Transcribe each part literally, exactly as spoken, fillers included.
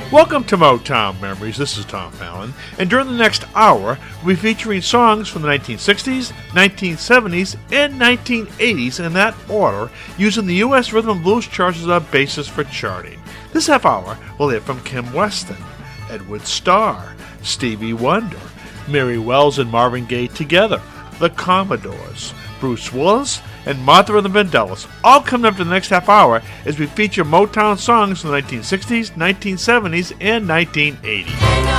Welcome to Motown Memories. This is Tom Fallon, and during the next hour, we'll be featuring songs from the nineteen sixties, nineteen seventies, and nineteen eighties in that order, using the U S Rhythm and Blues charts as a basis for charting. This half hour will hear from Kim Weston, Edward Starr, Stevie Wonder, Mary Wells and Marvin Gaye together, the Commodores, Bruce Willis, and Martha and the Vandellas, all coming up to the next half hour as we feature Motown songs from the nineteen sixties, nineteen seventies, and nineteen eighties.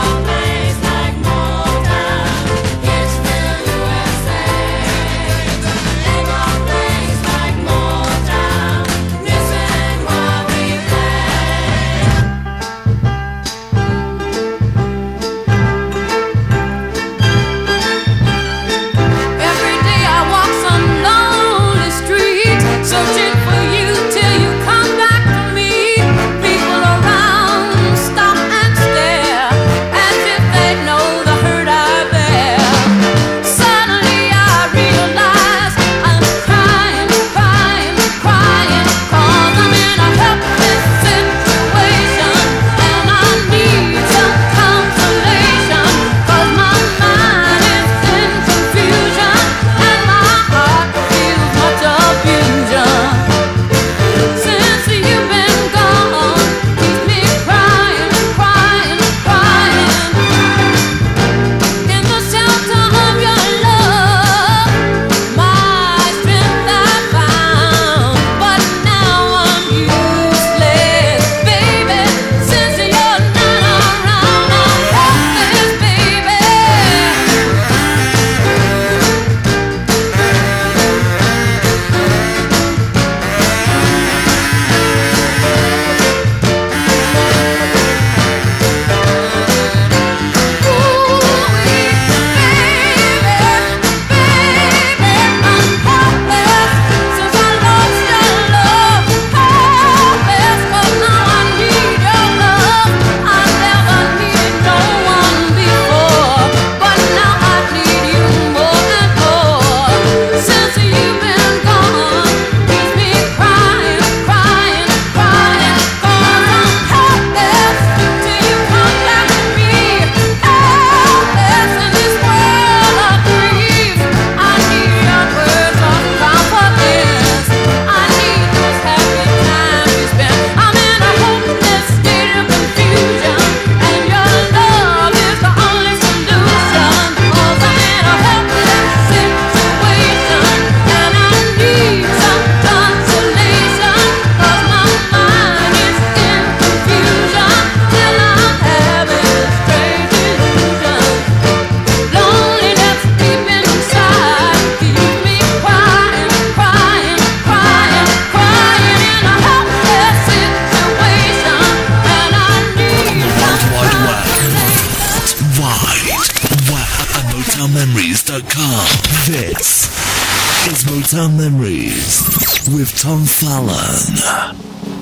This is Motown Memories with Tom Fallon.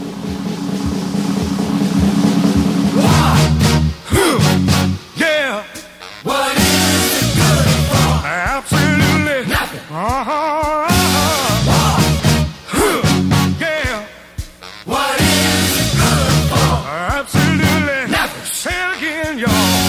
Yeah. What is it good for? Absolutely nothing. Uh-huh. Uh-huh. Yeah. What is it good for? Absolutely nothing. Say it again, y'all.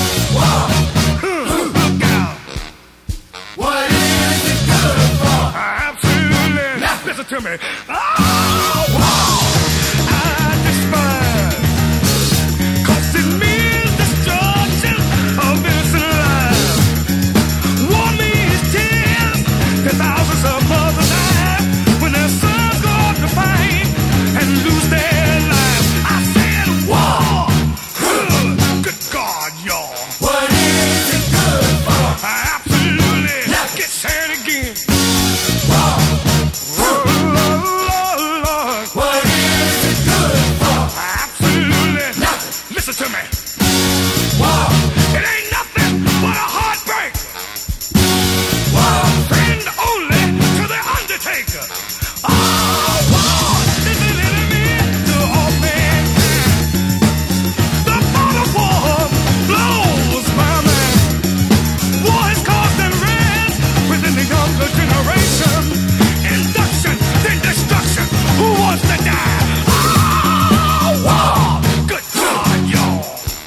Look out. What is it good for? Absolutely nothing. Listen to me. Oh, wow. I despise. 'Cause it means destruction of innocent lives. War means tears to thousands of mothers' lives when their sons go off to fight and lose their lives. I said war. Good God, y'all. What is it good for? Absolutely. Get sad again. War. Oh, Lord, Lord. What is it good for? Absolutely nothing. Listen to me. War. It ain't nothing but a heartbreak. War. Friend only to the undertaker. Oh, war is an enemy to all mankind. The thought of war blows my mind. War has caused unrest within the younger generation. Induction, then destruction. Who wants to die? Oh, war. Good God, y'all.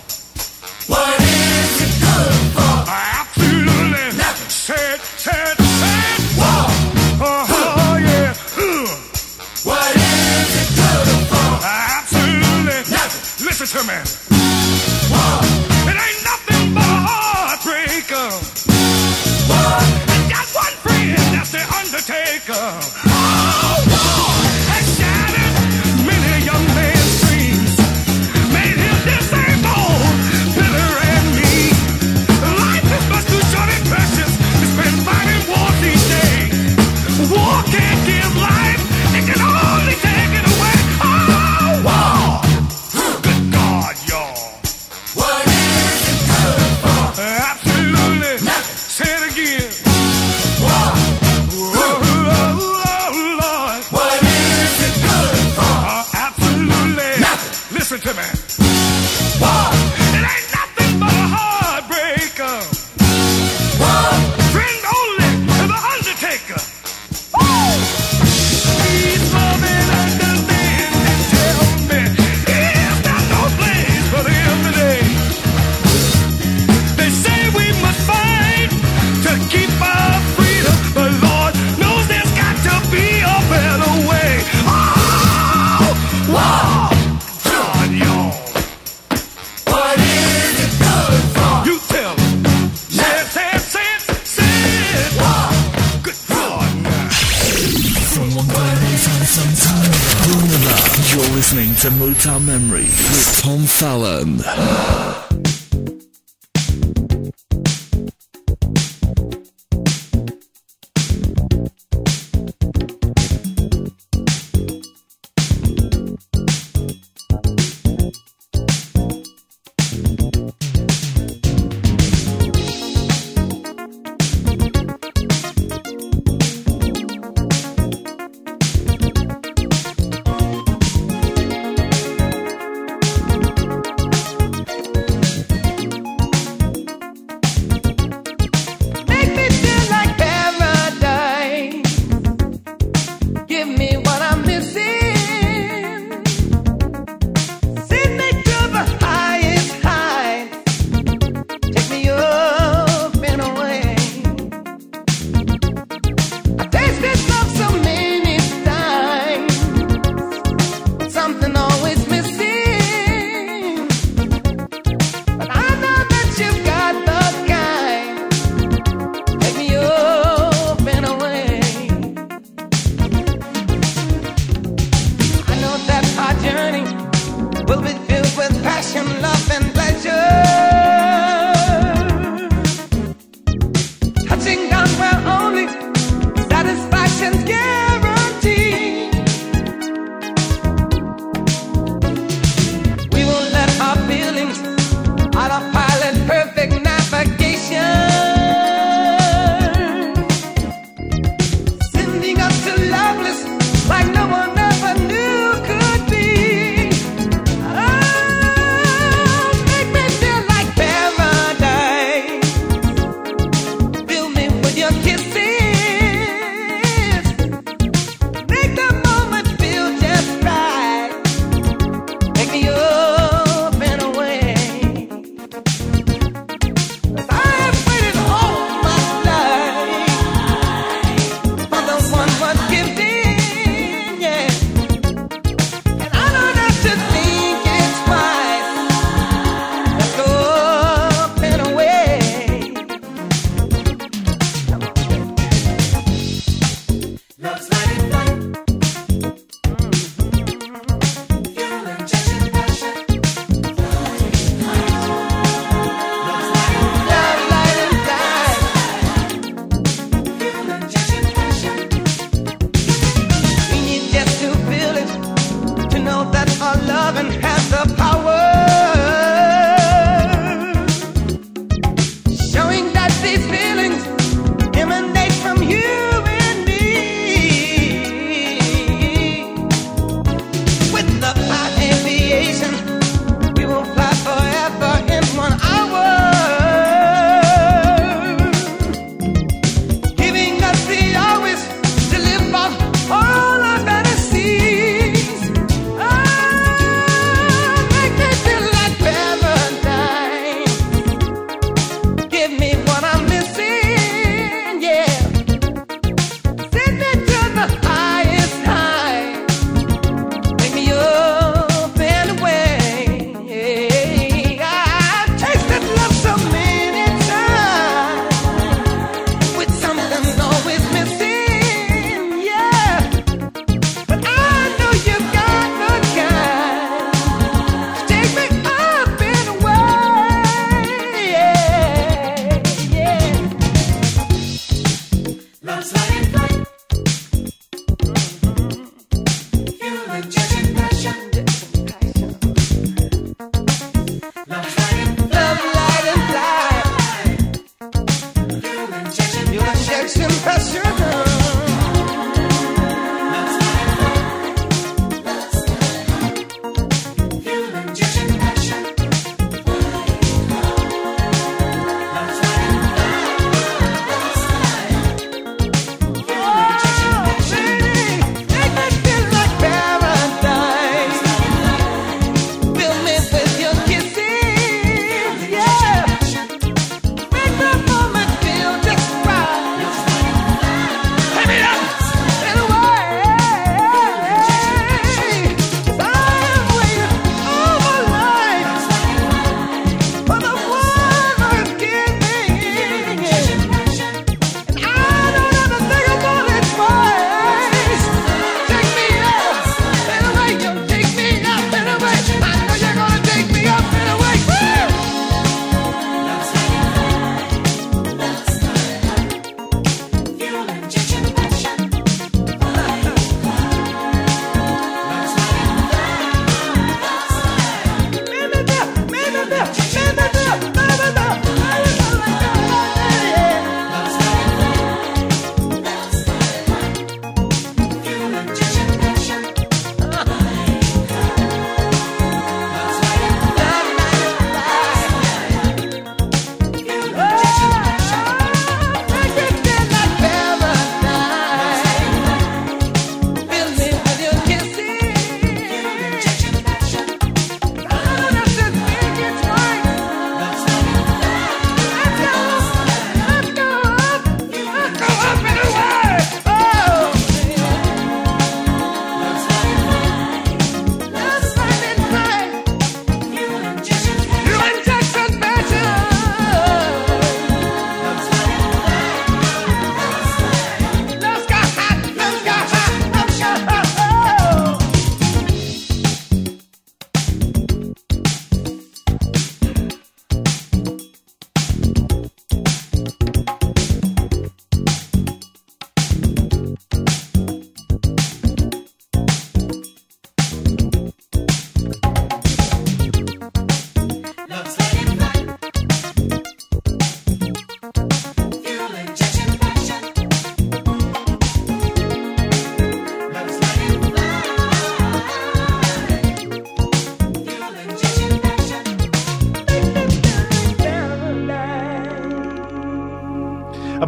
to Motown Memories with Tom Fallon.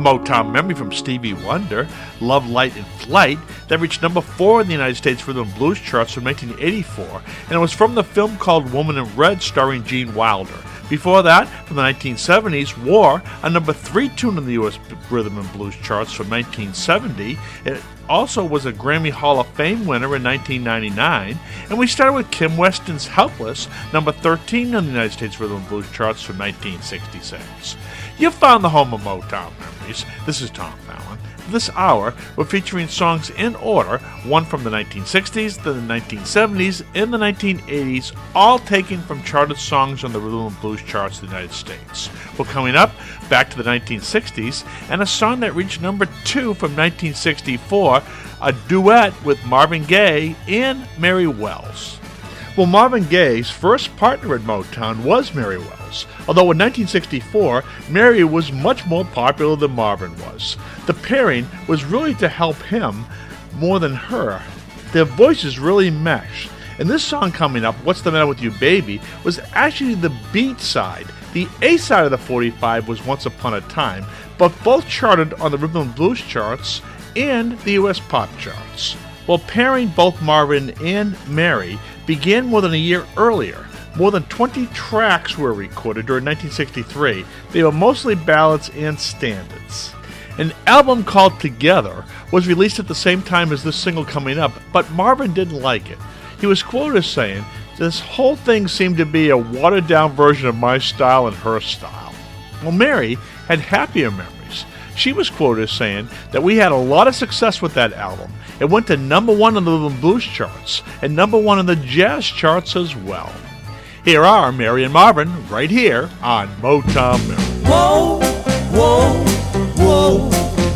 Motown memory from Stevie Wonder, Love, Light, and Flight, that reached number four in the United States Rhythm and Blues charts from nineteen eighty-four, and it was from the film called Woman in Red starring Gene Wilder. Before that, from the nineteen seventies, War, a number three tune in the U S Rhythm and Blues charts from nineteen seventy. It also was a Grammy Hall of Fame winner in nineteen ninety-nine. And we started with Kim Weston's Helpless, number thirteen in the United States Rhythm and Blues charts from nineteen sixty-six. You've found the home of Motown memories. This is Tom Fallon. This hour, we're featuring songs in order, one from the nineteen sixties, then the nineteen seventies, and the nineteen eighties, all taken from charted songs on the Rhythm and Blues charts of the United States. Well, coming up, back to the nineteen sixties, and a song that reached number two from nineteen sixty-four, a duet with Marvin Gaye and Mary Wells. Well, Marvin Gaye's first partner at Motown was Mary Wells, although in nineteen sixty-four, Mary was much more popular than Marvin was. The pairing was really to help him more than her. Their voices really meshed, and this song coming up, What's the Matter with You Baby, was actually the B side. The A side of the forty-five was Once Upon a Time, but both charted on the Rhythm and Blues charts and the U S pop charts. Well, pairing both Marvin and Mary began more than a year earlier. More than twenty tracks were recorded during nineteen sixty-three. They were mostly ballads and standards. An album called Together was released at the same time as this single coming up, but Marvin didn't like it. He was quoted as saying, "This whole thing seemed to be a watered-down version of my style and her style." Well, Mary had happier memories. She was quoted as saying that we had a lot of success with that album. It went to number one on the Rhythm and Blues charts and number one on the jazz charts as well. Here are Mary and Marvin right here on Motown Memory. Whoa, whoa, whoa,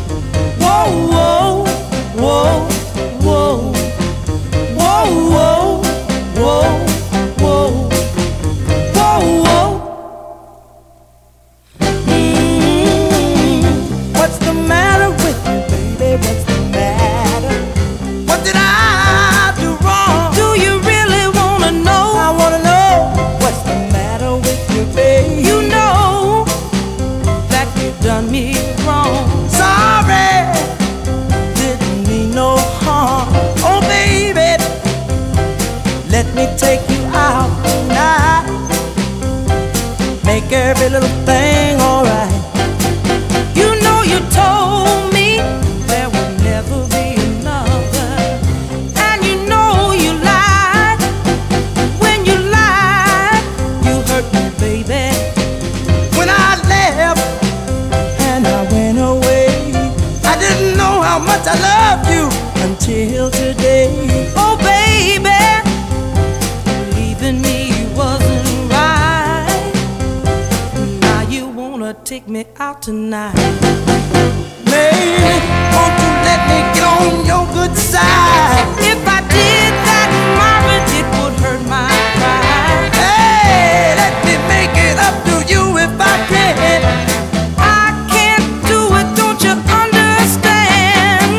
whoa, whoa, whoa, whoa, whoa, whoa, whoa, whoa. Mm-hmm. What's the matter with you, baby? What's the matter? What did I do wrong? Do you really wanna know? I wanna know. What's the matter with you, baby? You know that you've done me wrong. Sorry, didn't mean no harm. Oh, baby, let me take you out tonight. Make every little thing alright. You know you told me there would never be another, and you know you lied. When you lied, you hurt me, baby. When I left and I went away, I didn't know how much I loved you until today. Oh, baby, leaving me wasn't right. Now you wanna take me out tonight. Baby, won't you let me get on your good side? If I did that, Marvin, it would hurt my pride. Hey, let me make it up to you if I can. I can't do it, don't you understand?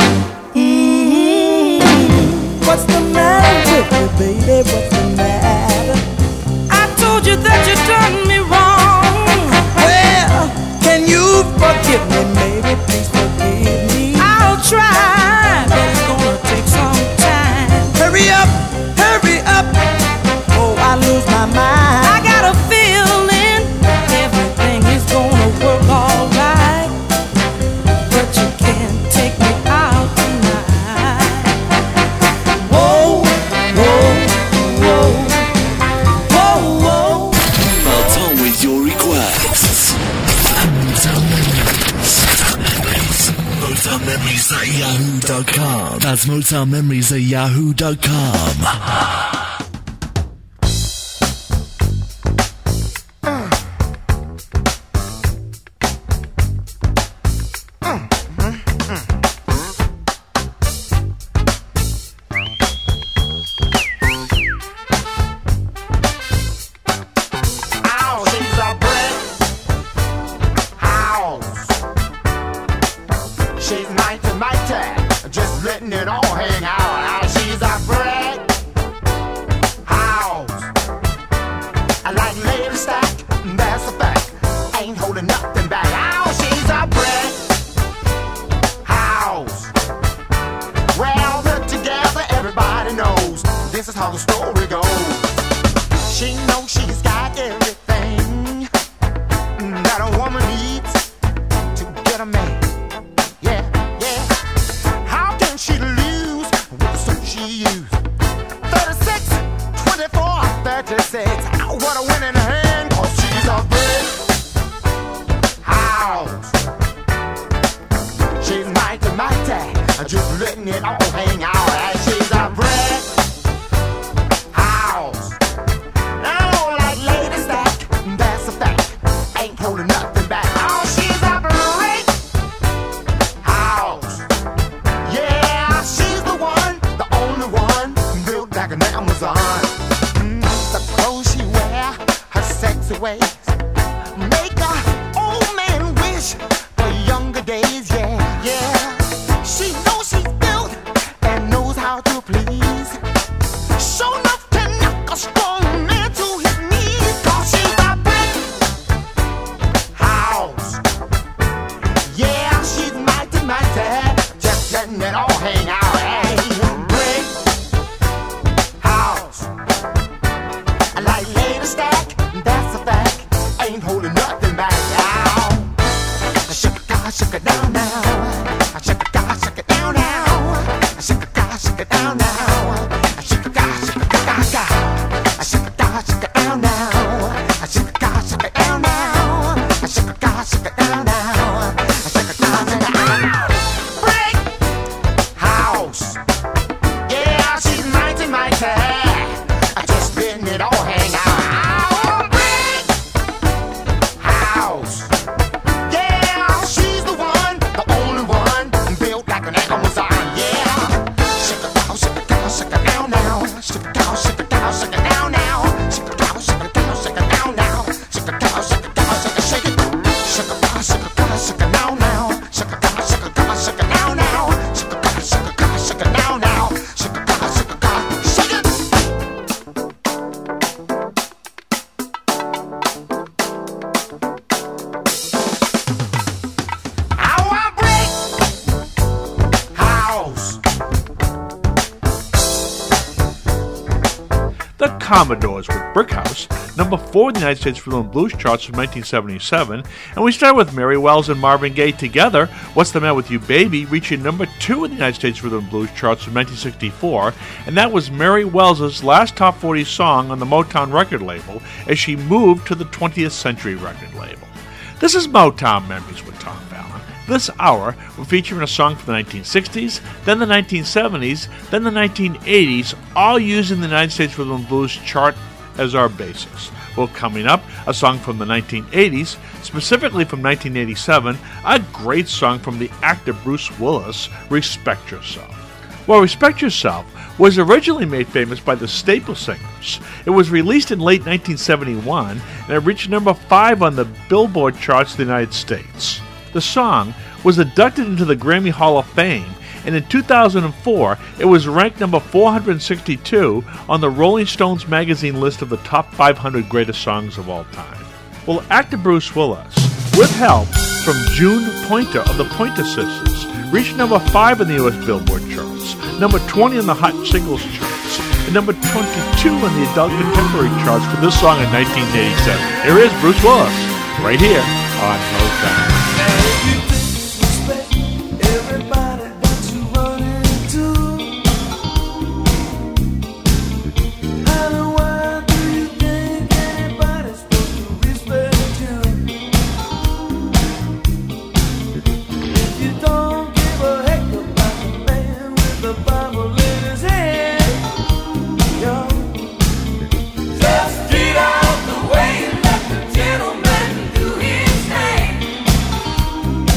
Mm-hmm. What's the matter with you, baby? What's the matter? I told you that you done me wrong. Well, can you forgive me, baby? Please forgive me. I'll try, but it's gonna take some time. Hurry up, hurry up. Oh, I lose my mind. I got a feeling everything is gonna work all right, but you can't take me out tonight. Whoa, whoa, whoa, whoa, whoa. Well done with your requests. Motown Memories. Motown Memories at yahoo dot com. That's Motown Memories at yahoo dot com. She's ninety ninety, just letting it all hang out. Oh, she's a bread house. I like lady stack, that's a fact. Ain't holding nothing back. Oh, she's a bread how the story goes. She knows she's got everything that a woman needs to get a man. Yeah, yeah. How can she lose with the suit she used? thirty-six, twenty-four, thirty-six. What a winning hand, 'cause she's a brick house. She's mighty, mighty, just letting it all hang out. And she's a brick house. Oh, like Lady Stack, that's a fact. Ain't holding nothing back. Oh, she's a brick house. Yeah, she's the one, the only one, built like an Amazon. Mm, the clothes she wear, her sexy ways, make a old man wish for younger days. Yeah, yeah. She knows she's built and knows how to please. Show enough to knock a strong man to his knees. 'Cause she's a brick house. Yeah, she's mighty, mighty, just letting it all hang out. Hey, brick house. Like Lady Stack, that's a fact. Ain't holding nothing back now. Shake it, God, shake it down now. Shake it, God, shake it down now. Shake it, God, shake it down now. Shake it, God, shake it, God, God. Shake it, God, shake it down now. Shake it, God, shake it down now. Shake it, God, shake it down now. Shake it, God, shake it down. Brick house. Yeah, she's mighty, mighty. Just letting it all hang out. Brick house. Yeah, she's the one, the only one, built like an Amazon. Yeah. Shake it down, shake it down, shake it down now. Shake it down, shake it down, shake it down now. Shake it down, shake it down, shake it down now. Shake it down, shake it down, shake it, shake it. Shake it down, shake it down, shake it down now. Shake it down, shake it down, shake it down now. Shake it down, shake it down, shake it down now. Shake it down, shake it down, shake it. Our brick house. The Commodores with Brick House, number four in the United States Rhythm and Blues charts from nineteen seventy-seven. And we start with Mary Wells and Marvin Gaye together, What's the Matter with You Baby, reaching number two in the United States Rhythm and Blues charts from nineteen sixty-four. And that was Mary Wells' last top forty song on the Motown record label as she moved to the twentieth Century record label. This is Motown Memories with Tom Fallon. This hour, we're featuring a song from the nineteen sixties, then the nineteen seventies, then the nineteen eighties, all using the United States Rhythm and Blues chart as our basis. Well, coming up, a song from the nineteen eighties, specifically from nineteen eighty-seven, a great song from the actor Bruce Willis, Respect Yourself. Well, Respect Yourself was originally made famous by the Staple Singers. It was released in late nineteen seventy-one, and it reached number five on the Billboard charts of the United States. The song was inducted into the Grammy Hall of Fame, and in two thousand four, it was ranked number four hundred sixty-two on the Rolling Stones magazine list of the top five hundred greatest songs of all time. Well, actor Bruce Willis, with help from June Pointer of the Pointer Sisters, reached number five in the U S Billboard charts, number twenty in the Hot Singles charts, and number twenty-two in the Adult Contemporary charts for this song in nineteen eighty-seven. Here is Bruce Willis, right here on Motown. Just get out the way and let the gentleman do his thing.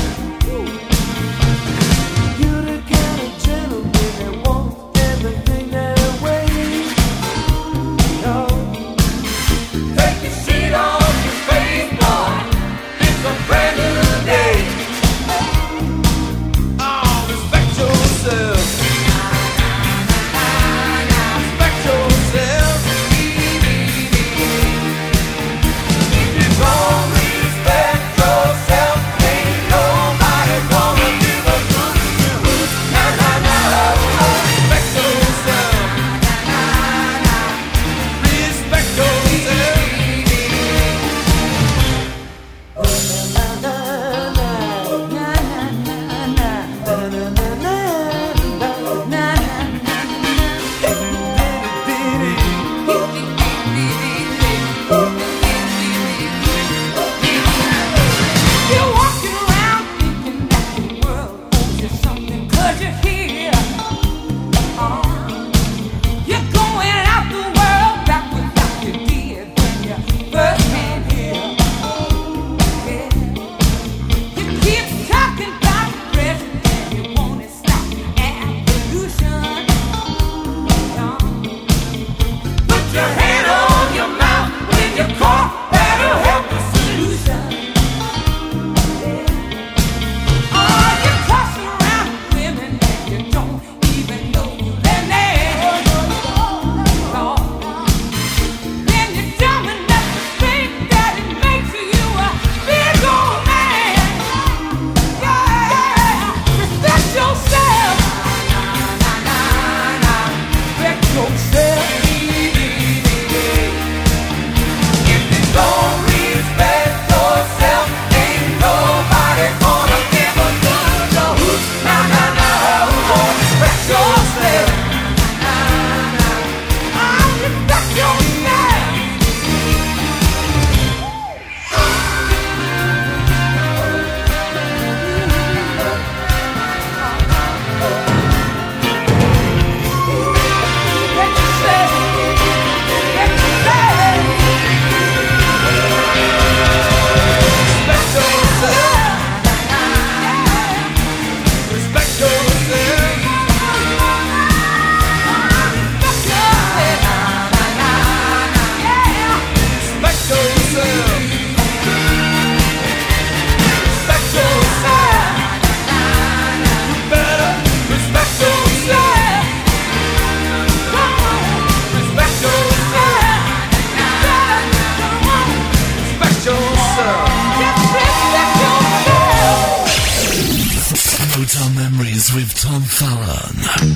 Motown Memories with Tom Fallon.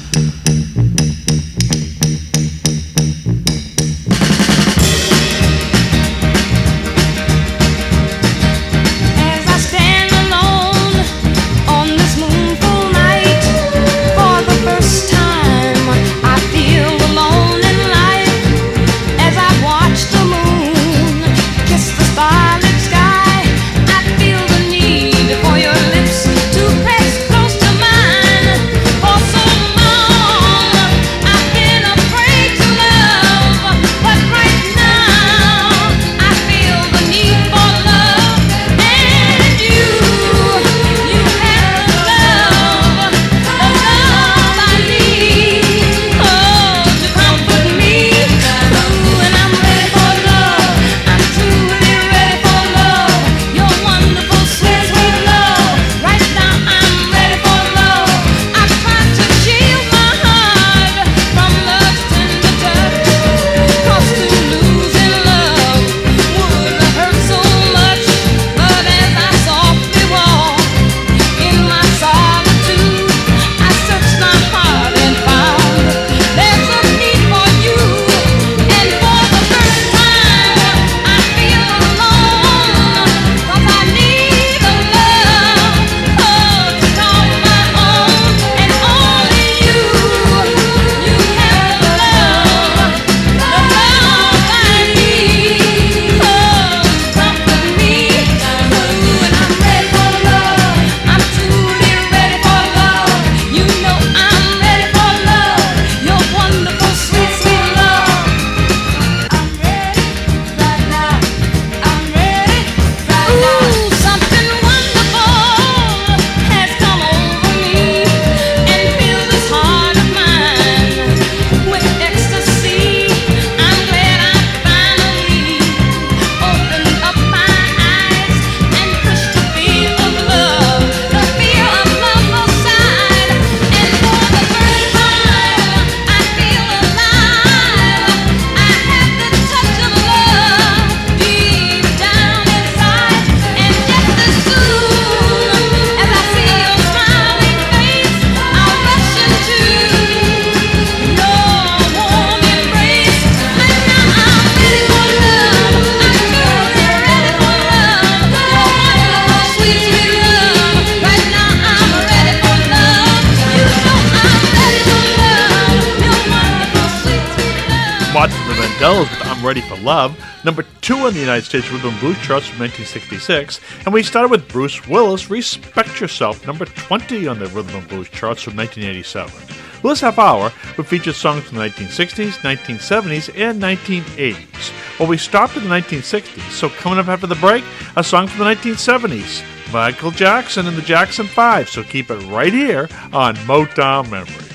With I'm Ready for Love, number two on the United States Rhythm and Blues charts from nineteen sixty-six, and we started with Bruce Willis, Respect Yourself, number twenty on the Rhythm and Blues charts from nineteen eighty-seven. Well, this half hour will feature songs from the nineteen sixties, nineteen seventies, and nineteen eighties. Well, we stopped in the nineteen sixties, so coming up after the break, a song from the nineteen seventies, Michael Jackson and the Jackson five, so keep it right here on Motown Memories.